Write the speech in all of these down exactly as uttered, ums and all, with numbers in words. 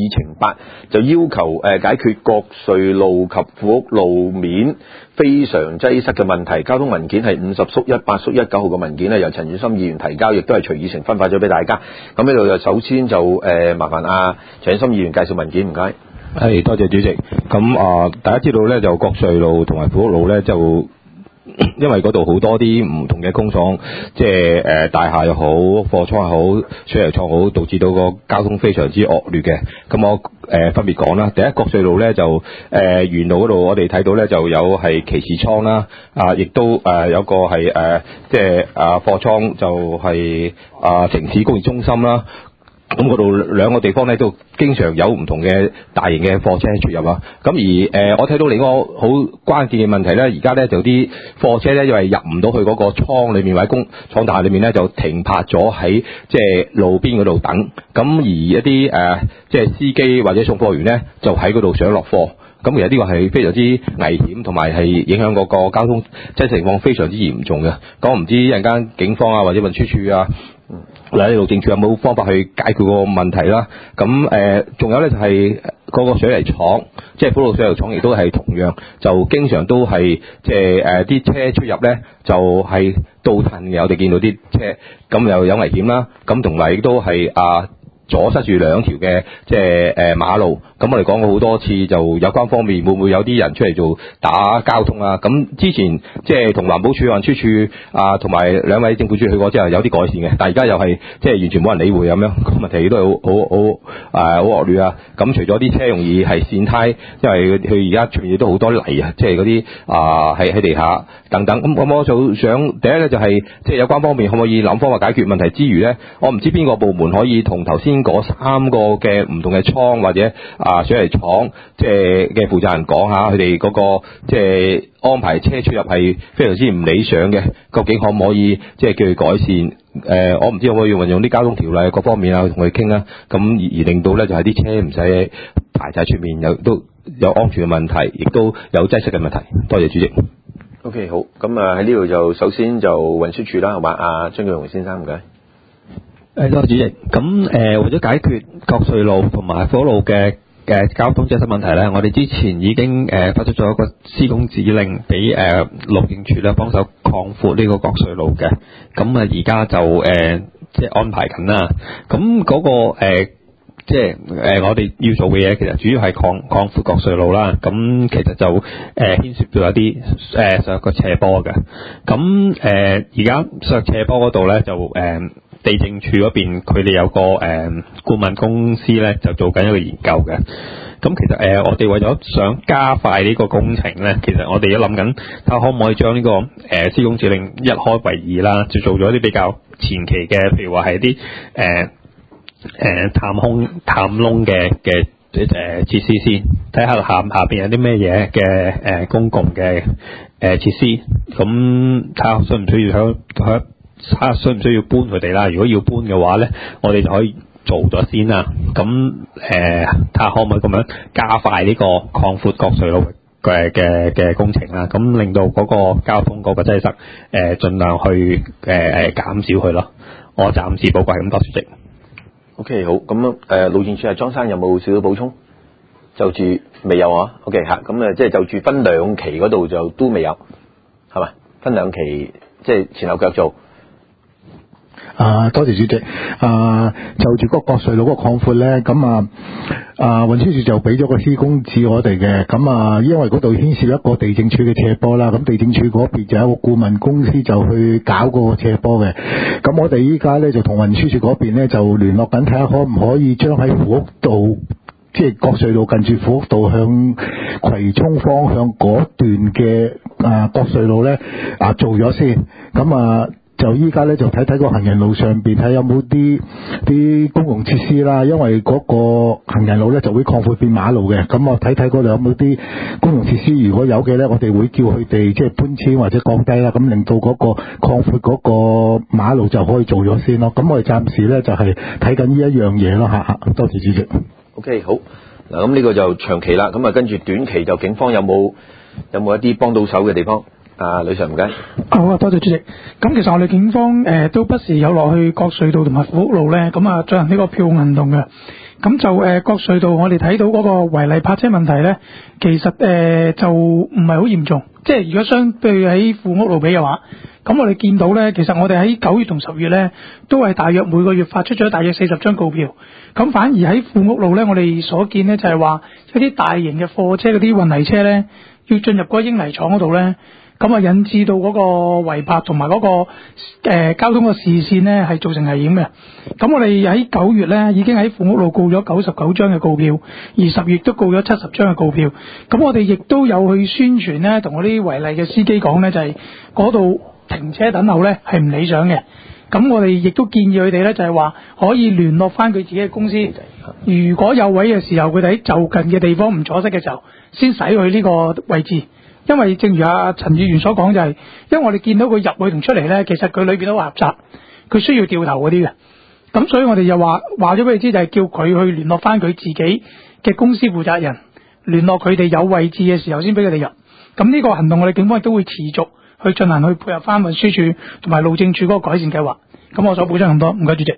議程八，就要求誒、呃、解決國瑞路及富屋路面非常擠塞嘅問題。交通文件係五十縮一八縮一九號嘅文件咧，由陳琬琛議員提交，亦都係隨議程分發咗俾大家。咁呢度就首先就誒、呃、麻煩阿陳琬琛議員介紹文件，唔該。 係，多謝主席。咁啊、呃，大家知道咧，就國瑞路同埋富屋路咧就。因為嗰度好多啲唔同嘅工廠，即係誒大廈又好，貨倉又好，水泥廠好，導致到個交通非常之惡劣嘅。咁我誒、呃、分別講啦。第一，國瑞路咧就誒、呃、沿路嗰度，我哋睇到咧就有係騎士倉啦，啊，亦都誒、呃、有個係誒、呃、即係啊貨倉就係、是、啊城市工業中心啦。咁嗰度兩個地方咧都經常有唔同嘅大型嘅貨車出入啊。咁而誒、呃、我睇到另一個好關鍵嘅問題咧，而家咧就啲貨車咧因為入唔到去嗰個倉裏面或者工廠大廈裏面咧，就停泊咗喺即係路邊嗰度等。咁而一啲誒、呃、即係司機或者送貨員咧，就喺嗰度上落貨。咁其實呢個係非常之危險，同埋係影響嗰個交通即係情況非常之嚴重嘅。講唔知一陣間警方啊或者運輸署啊。嗱，路政署有冇方法去解決個問題啦？咁誒，仲、呃、有咧就係嗰個水泥廠，即係富路水泥廠，亦都係同樣就經常都係即係誒啲車出入咧，就係倒褪嘅。我哋見到啲車咁又有危險啦。咁同埋亦都係啊阻塞住兩條嘅即係誒馬路。咁我哋講過好多次，就有關方面會唔會有啲人出嚟做打交通啊？咁之前即係同環保署、運輸署啊，同埋兩位政府處去過之後有啲改善嘅，但係而家又係即係完全冇人理會咁樣，個問題都係好好好誒好惡劣啊！咁除咗啲車容易係跣胎，因為佢而家出面都好多泥啊，即係嗰啲啊喺喺地下等等。咁咁我就想第一咧就係即係有關方面可唔可以諗方法解決問題之餘咧，我唔知邊個部門可以同頭先嗰三個嘅唔同嘅倉或者啊，水泥廠即係嘅負責人講下，佢哋嗰個即係安排車出入係非常之唔理想嘅，究竟可唔可以即係叫佢改善？誒、呃，我唔知可唔可以運用啲交通條例各方面啊，同佢傾啦。咁而而令到咧就係啲車唔使排晒出面，有都有安全嘅問題，亦都有擠塞嘅問題。多謝主席。 OK， 好。咁啊喺呢度就首先就運輸署啦，係嘛？阿張舉雄先生唔該。 誒，多謝主席。咁誒、呃，為咗解決國瑞路同埋富屋路嘅嘅交通擠塞問題咧，我哋之前已經誒、呃、發出咗一個施工指令俾誒路政署咧幫手擴闊呢個國瑞路嘅。咁啊而家就誒、呃、即係安排緊啦。咁嗰、那個誒、呃、即係誒、呃、我哋要做嘅嘢，其實主要係擴擴闊國瑞路啦。咁其實就誒、呃、牽涉到一啲誒上個斜坡嘅。咁誒而家上斜坡嗰度咧就誒。呃地政處嗰邊佢哋有個誒、呃、顧問公司咧，就做緊一個研究嘅。咁其實誒、呃，我哋為咗想加快呢個工程咧，其實我哋都諗緊睇下可唔可以將呢、這個誒施工指令一開為二啦，就做咗一啲比較前期嘅，譬如話係啲誒誒探空探窿嘅嘅誒設施先，睇下下下邊有啲咩嘢嘅誒公共嘅誒、呃、設施，咁睇下需唔需要響響。睇下需唔需要搬佢哋啦？如果要搬嘅話咧，我哋就可以做咗先啦。咁誒，睇下可唔可以咁樣加快呢個擴闊國瑞路嘅嘅嘅工程啦？咁令到嗰個交通嗰個擠塞誒，盡量去誒誒減少佢咯。我暫時報告係咁多，主席。 OK， 好。咁誒，路政署係莊生有冇少少補充？就住未有啊 ？OK 嚇，咁誒即係就住分兩期嗰度就都未有，係嘛？分兩期即係前後腳做。 啊，多謝主席。啊，就住嗰個國瑞路嗰個擴闊咧，咁啊，啊運輸署就俾咗個施工紙我哋嘅。咁啊，因為嗰度牽涉一個地政處嘅斜坡啦，咁地政處嗰邊就有一個顧問公司就去搞嗰個斜坡嘅。咁我哋依家咧就同運輸署嗰邊咧就聯絡緊，睇下可唔可以將喺富屋道，即係國瑞路近住富屋道向葵涌方向嗰段嘅啊國瑞路咧啊做咗先。咁啊。就依家咧就睇睇個行人路上邊睇有冇啲啲公共設施啦，因為嗰個行人路咧就會擴闊變馬路嘅，咁我睇睇嗰度有冇啲公共設施，如果有嘅咧，我哋會叫佢哋即係搬遷或者降低啦，咁令到嗰個擴闊嗰個馬路就可以做咗先咯。咁我哋暫時咧就係睇緊呢一樣嘢咯嚇。多謝主席。 OK， 好嗱，咁呢個就長期啦，咁啊跟住短期就警方有冇有冇一啲幫到手嘅地方？啊，呂 Sir 唔該。 好啊，多謝主席。咁其實我哋警方誒、呃、都不時有落去國瑞道同埋富屋路咧，咁啊進行呢個票控行動嘅。 咁就誒各隧道我哋睇到嗰個違例泊車問題咧，其實誒、呃、就唔係好嚴重。即係如果相對喺富屋路比嘅話，咁我哋見到咧，其實我哋喺九月同十月咧，都係大約每個月發出咗大約四十張告票。咁反而喺富屋路咧，我哋所見咧就係話一啲大型嘅貨車嗰啲運泥車咧，要進入嗰個英泥廠嗰度咧，咁啊引致到嗰個違泊同埋嗰個誒、呃、交通嘅視線咧係造成危險嘅。咁我哋喺九月咧已經喺富屋路告咗九十九張嘅告票，而十月都告咗七十張嘅告票。咁我哋亦都有去宣傳咧，同嗰啲違例嘅司機講咧，就係嗰度停車等候咧係唔理想嘅。咁我哋亦都建議佢哋咧，就係話可以聯絡翻佢自己嘅公司，如果有位嘅時候，佢哋喺就近嘅地方唔阻塞嘅時候，先駛去呢個位置。因為正如阿陳議員所講，就係因為我哋見到佢入去同出嚟咧，其實佢裏邊都狹窄，佢需要掉頭嗰啲嘅。咁所以我哋就話話咗俾你知，就係叫佢去聯絡翻佢自己嘅公司負責人，聯絡佢哋有位置嘅時候先俾佢哋入。咁呢個行動我哋警方亦都會持續去進行，去配合翻運輸署同埋路政署嗰個改善計劃。咁我所補充咁多，唔該主席。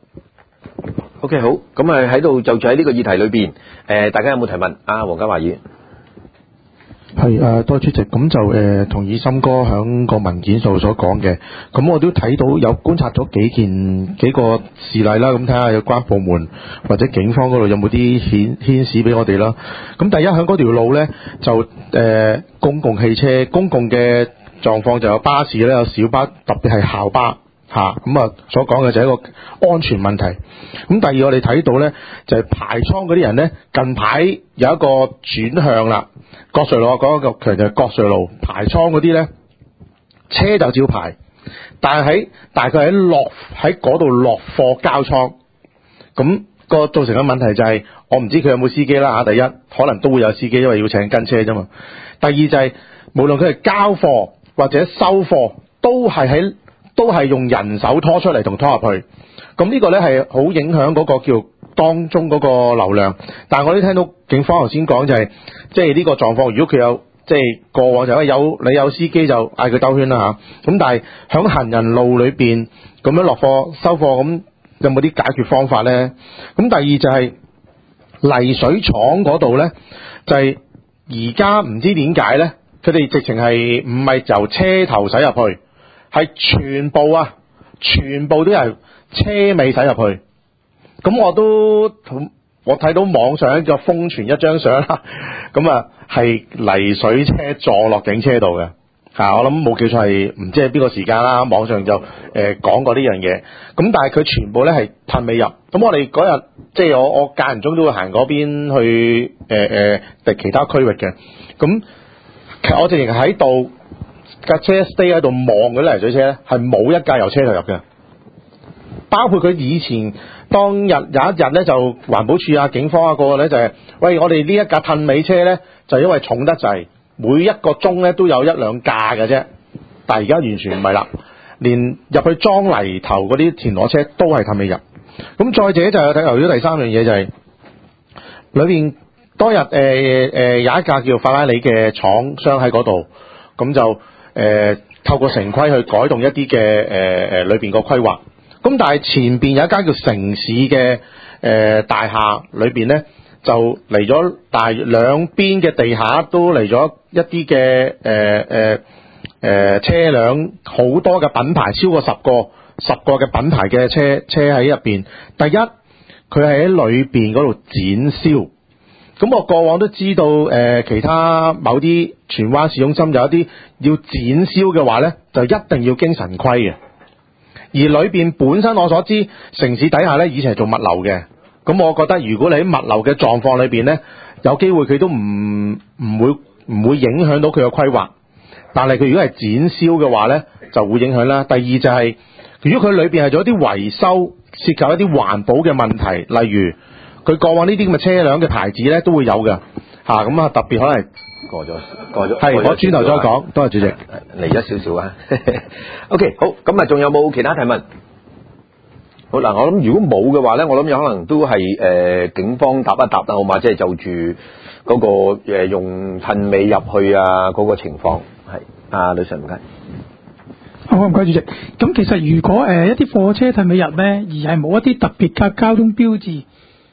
OK 好，咁啊喺度就住喺呢個議題裏邊，誒、呃、大家有冇提問？啊，黃家華議員。 係誒，多謝主席。咁就誒同意森哥響個文件度所講嘅，咁我都睇到有觀察咗幾件幾個事例啦，咁睇下有關部門或者警方嗰度有冇啲顯顯示俾我哋啦。咁第一響嗰條路咧就誒、呃、公共汽車公共嘅狀況就有巴士咧，有小巴，特別係校巴吓，咁啊所講嘅就係一個安全問題。咁第二我哋睇到咧就係、是、排倉嗰啲人咧，近排有一個轉向啦。國隧路我講一個強就係國隧路排倉嗰啲咧，車就照排，但係喺大概喺落喺嗰度落貨交倉，咁、個造成嘅問題就係、是、我唔知佢有冇司機啦吓。第一可能都會有司機，因為要請跟車啫嘛。第二就係、是、無論佢係交貨或者收貨，都係喺都係用人手拖出嚟同拖入去，咁呢個咧係好影響嗰個叫當中嗰個流量。但係我都聽到警方頭先講就係、是，即係呢個狀況，如果佢有即係過往就係有你有司機就嗌佢兜圈啦吓。咁但係響行人路裏邊咁樣落貨收貨，咁有冇啲解決方法咧？咁第二就係、是、泥水廠嗰度咧，就係而家唔知點解咧，佢哋直情係唔係由車頭駛入去，係全部啊，全部都係車尾駛入去。咁我都我睇到網上一個瘋傳一張相啦，咁啊係泥水車撞落警車度嘅吓，我諗冇記錯係唔知係邊個時間啦，網上就誒講、呃、過呢樣嘢。咁但係佢全部咧係噴尾入。咁我哋嗰日即係我我間唔中都會行嗰邊去誒誒第其他區域嘅。咁其實我直情喺度架車 stay 喺度望嗰啲泥水車咧，係冇一架由車頭入嘅。包括佢以前當日有一日咧，就環保署啊、警方啊個個咧就係、是，喂，我哋呢一架褪尾車咧，就因為重得滯，每一個鐘咧都有一兩架嘅啫。但係而家完全唔係啦，連入去裝泥頭嗰啲田螺車都係褪尾入。咁再者就係睇留咗第三樣嘢就係、是，裏邊當日誒誒、呃、有一架叫法拉利嘅廠商喺嗰度，咁就誒、呃、透過城規去改動一啲嘅誒誒裏邊個規劃。咁但係前邊有一間叫城市嘅誒、呃、大廈裏邊咧，就嚟咗大兩邊嘅地下都嚟咗一啲嘅誒誒誒車輛，好多嘅品牌，超過十個十個嘅品牌嘅車車喺入邊。第一，佢係喺裏邊嗰度展銷。咁我過往都知道誒、呃，其他某啲荃灣市中心有一啲要展銷嘅話咧，就一定要經城規嘅。而裏邊本身我所知城市底下咧，以前係做物流嘅。咁我覺得如果你喺物流嘅狀況裏邊咧，有機會佢都唔唔會唔會影響到佢嘅規劃。但係佢如果係展銷嘅話咧，就會影響啦。第二就係、是、如果佢裏邊係做一啲維修，涉及一啲環保嘅問題，例如佢過往呢啲咁嘅車輛嘅牌子咧都會有嘅嚇。咁啊特別可能過咗過咗，係我轉頭再講。多謝主席， 嚟咗少少啊。OK， 好，咁啊，仲有冇其他提問？好嗱，我諗如果冇嘅話咧，我諗有可能都係誒、呃、警方答一答啦，好嘛？即係就住嗰個誒用褪尾入去啊嗰個情況係啊，女士唔該。 好，唔該主席。咁其實如果誒、呃、一啲貨車褪尾入咧，而係冇一啲特別嘅交通標誌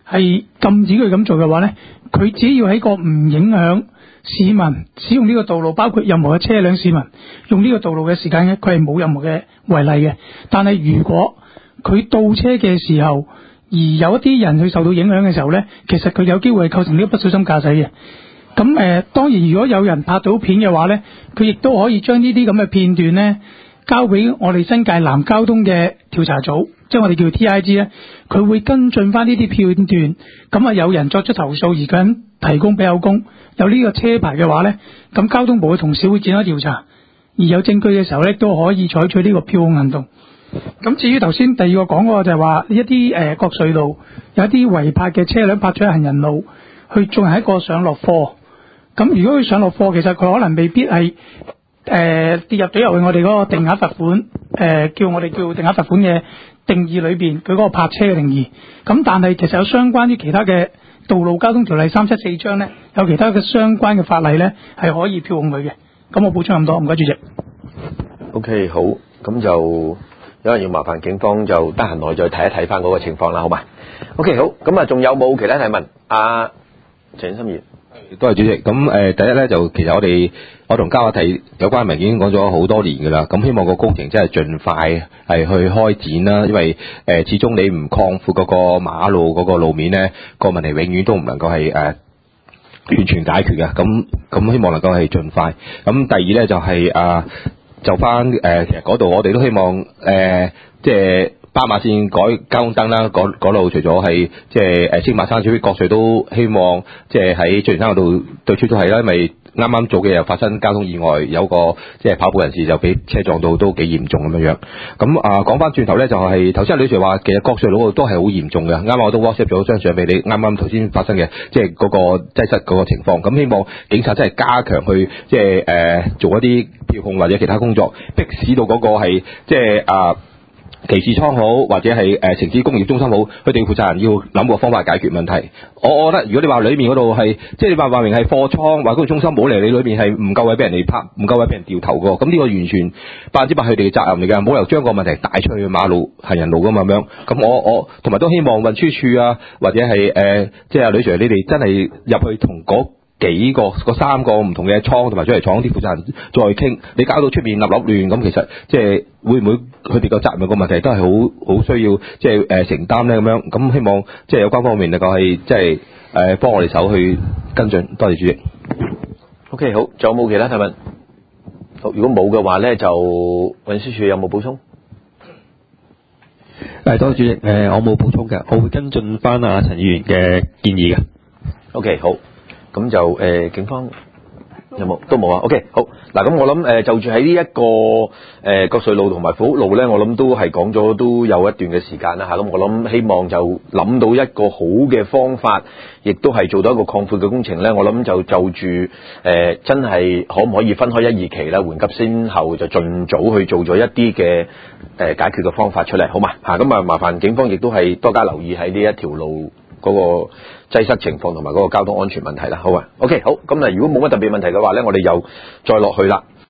係禁止佢咁做嘅話咧，佢只要喺個唔影響市民使用呢個道路，包括任何嘅車輛市民用呢個道路嘅時間咧，佢係冇任何嘅違例嘅。但係如果佢倒車嘅時候，而有一啲人去受到影響嘅時候咧，其實佢有機會係構成呢個不小心駕駛嘅。咁誒、呃，當然如果有人拍到片嘅話咧，佢亦都可以將呢啲咁嘅片段咧交俾我哋新界南交通嘅調查組，即係我哋叫 T I G 咧，佢會跟進翻呢啲片段。咁啊，有人作出投訴而佢肯提供俾口供，有呢個車牌嘅話咧，咁交通部嘅同事會展開調查，而有證據嘅時候咧，都可以採取呢個票控行動。咁至於頭先第二個講嗰個就係話一啲誒各隧道有一啲違泊嘅車輛泊咗喺行人路，去進行一個上落貨。咁如果佢上落貨，其實佢可能未必係誒、呃、跌入咗入去我哋嗰個定額罰款誒、呃、叫我哋叫定額罰款嘅定義裏邊，佢嗰個泊車嘅定義。咁但係其實有相關於其他嘅道路交通條例三七四章咧，有其他嘅相關嘅法例咧係可以票控佢嘅。咁我補充咁多，唔該主席。 OK， 好，咁就有人要麻煩警方就得閒內再睇一睇翻嗰個情況啦，好嘛 ？OK， 好，咁啊，仲有冇其他提問？阿陳心怡， 多謝主席。咁誒、呃，第一咧就其實我哋我同嘉華提有關文件已經講咗好多年㗎啦。咁希望個工程真係盡快係去開展啦，因為誒、呃、始終你唔擴闊嗰個馬路嗰個路面咧，個問題永遠都唔能夠係誒、呃、完全解決嘅。咁咁希望能夠係盡快。咁第二咧就係、是、啊。呃就翻誒、呃，其實嗰度我哋都希望誒、呃，即係斑馬線改交通燈啦，嗰度除咗係即係誒青馬山水各隧都希望即係喺聚賢山嗰度對出都係啦，因為啱啱早幾日發生交通意外，有個即係跑步人士就俾車撞到，都幾嚴重咁樣樣。咁啊講翻轉頭咧，就係頭先阿女士話，其實各隧路都係好嚴重嘅。啱啱我都 WhatsApp 咗張相俾你，啱啱頭先發生嘅即係嗰個擠塞嗰個情況。咁希望警察真係加強去即係誒、呃、做一啲票控或者其他工作，迫使到嗰個係即係啊。旗幟倉好，或者係誒城市工業中心好，佢哋負責人要諗個方法解決問題。我我覺得如果你話裏面嗰度係，即係你話話明係貨倉或者工業中心，冇嚟你裏面係唔夠位俾人哋泊，唔夠位俾人掉頭嘅。咁呢個完全百分之百佢哋嘅責任嚟嘅，冇理由將個問題帶出去馬路行人路㗎嘛咁樣。咁我我同埋都希望運輸署啊，或者係誒、呃、即係阿呂 Sir 你哋真係入去同嗰幾個嗰三個唔同嘅倉同埋出嚟廠啲負責人再傾，你搞到出面立立亂咁，其實即係會唔會佢哋個責任個問題都係好好需要即係誒承擔咧咁樣。咁希望即係有關方面能夠係即係誒幫我哋手去跟進。多謝主席。 OK， 好，仲有冇其他提問？好，如果冇嘅話咧，就運輸署有冇補充？ 誒，多謝主席。誒，我冇補充嘅，我會跟進翻阿陳議員嘅建議嘅。 OK， 好。咁就誒、呃、警方有冇都冇啊 ？OK， 好嗱，咁我諗誒、呃、就住喺呢一個誒各隧路同埋富福路咧，我諗都係講咗都有一段嘅時間啦嚇。咁、啊、我諗希望就諗到一個好嘅方法，亦都係做到一個擴闊嘅工程咧。我諗就就住誒、呃、真係可唔可以分開一二期啦，緩急先後就盡早去做咗一啲嘅誒解決嘅方法出嚟，好嘛嚇？咁啊麻煩警方亦都係多加留意喺呢一條路嗰個擠塞情況同埋嗰個交通安全問題啦，好啊 ，OK， 好，咁啊，如果冇乜特別問題嘅話咧，我哋又再落去啦。